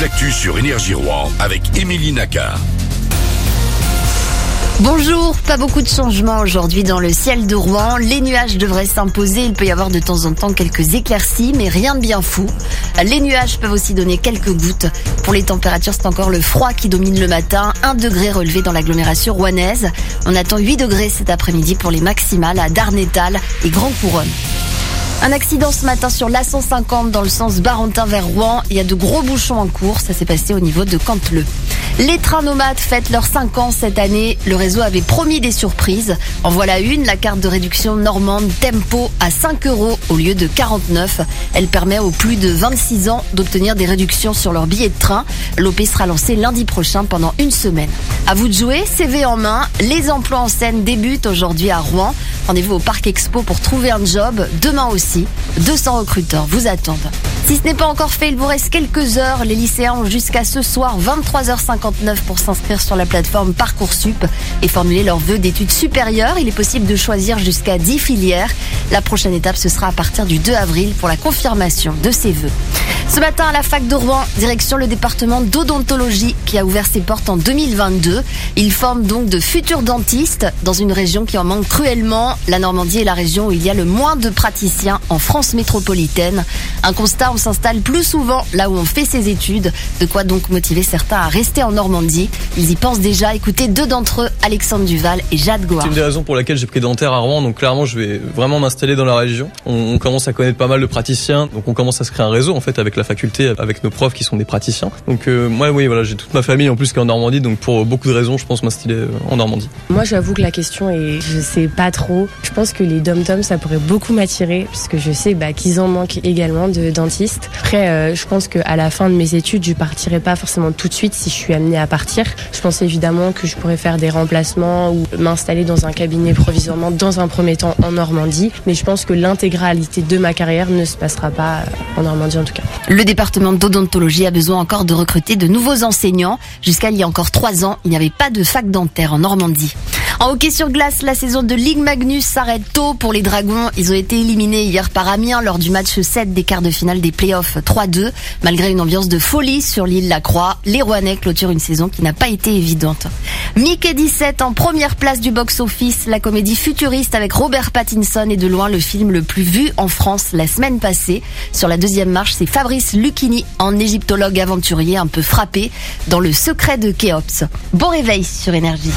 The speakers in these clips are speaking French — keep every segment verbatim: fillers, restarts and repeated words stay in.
l'actu sur Énergie Rouen avec Émilie Naka. Bonjour, pas beaucoup de changements aujourd'hui dans le ciel de Rouen. Les nuages devraient s'imposer, il peut y avoir de temps en temps quelques éclaircies, mais rien de bien fou. Les nuages peuvent aussi donner quelques gouttes. Pour les températures, c'est encore le froid qui domine le matin. un degré relevé dans l'agglomération rouennaise. On attend huit degrés cet après-midi pour les maximales à Darnétal et Grand Couronne. Un accident ce matin sur l'A cent cinquante dans le sens Barentin vers Rouen. Il y a de gros bouchons en cours. Ça s'est passé au niveau de Canteleu. Les trains nomades fêtent leurs cinq ans cette année. Le réseau avait promis des surprises. En voilà une, la carte de réduction normande Tempo à cinq euros au lieu de quarante-neuf. Elle permet aux plus de vingt-six ans d'obtenir des réductions sur leur billet de train. L'O P sera lancée lundi prochain pendant une semaine. À vous de jouer, C V en main. Les emplois en scène débutent aujourd'hui à Rouen. Rendez-vous au Parc Expo pour trouver un job. Demain aussi, deux cents recruteurs vous attendent. Si ce n'est pas encore fait, il vous reste quelques heures. Les lycéens ont jusqu'à ce soir vingt-trois heures cinquante-neuf pour s'inscrire sur la plateforme Parcoursup et formuler leurs vœux d'études supérieures. Il est possible de choisir jusqu'à dix filières. La prochaine étape, ce sera à partir du deux avril pour la confirmation de ces vœux. Ce matin, à la fac de Rouen, direction le département d'odontologie qui a ouvert ses portes en deux mille vingt-deux. Il forme donc de futurs dentistes dans une région qui en manque cruellement. La Normandie est la région où il y a le moins de praticiens en France métropolitaine. Un constat, on s'installe plus souvent là où on fait ses études. De quoi donc motiver certains à rester en Normandie. Ils y pensent déjà. Écoutez deux d'entre eux, Alexandre Duval et Jade Gouard. C'est une des raisons pour laquelle j'ai pris dentaire à Rouen. Donc clairement, je vais vraiment m'installer dans la région. On, on commence à connaître pas mal de praticiens. Donc on commence à se créer un réseau en fait avec la faculté, avec nos profs qui sont des praticiens. Donc euh, moi, oui, voilà, j'ai toute ma famille en plus qui est en Normandie. Donc pour beaucoup de raisons, je pense m'installer en Normandie. Moi, j'avoue que la question est, je sais pas trop. Je pense que les dom-toms, ça pourrait beaucoup m'attirer puisque je sais bah, qu'ils en manquent également de dentistes. Après, euh, je pense qu'à la fin de mes études, je partirai pas forcément tout de suite si je suis amenée à partir. Je pense évidemment que je pourrais faire des remplacements ou m'installer dans un cabinet provisoirement dans un premier temps en Normandie. Mais je pense que l'intégralité de ma carrière ne se passera pas en Normandie en tout cas. Le département d'odontologie a besoin encore de recruter de nouveaux enseignants. Jusqu'à il y a encore trois ans, il n'y avait pas de fac dentaire en Normandie. En hockey sur glace, la saison de Ligue Magnus s'arrête tôt pour les Dragons. Ils ont été éliminés hier par Amiens lors du match sept des quarts de finale des playoffs trois deux. Malgré une ambiance de folie sur l'île Lacroix, les Rouennais clôturent une saison qui n'a pas été évidente. Mickey dix-sept en première place du box-office. La comédie futuriste avec Robert Pattinson est de loin le film le plus vu en France la semaine passée. Sur la deuxième marche, c'est Fabrice Lucchini, en égyptologue aventurier un peu frappé dans Le secret de Khéops. Bon réveil sur Énergie.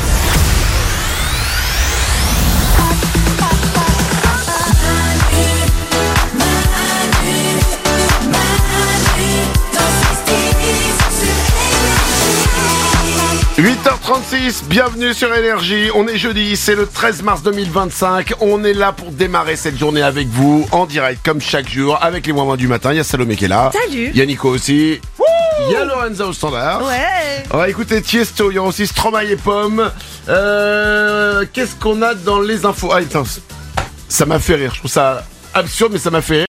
huit heures trente-six, bienvenue sur Énergie. On est jeudi, c'est le treize mars deux mille vingt-cinq. On est là pour démarrer cette journée avec vous, en direct comme chaque jour, avec les moments du matin. Il y a Salomé qui est là. Salut. Il y a Nico aussi. Il y a Lorenza au standard. Ouais. On va écouter Tiesto, il y a aussi Stromae et Pomme. Euh, qu'est-ce qu'on a dans les infos? Ah, attends, ça m'a fait rire. Je trouve ça absurde, mais ça m'a fait rire.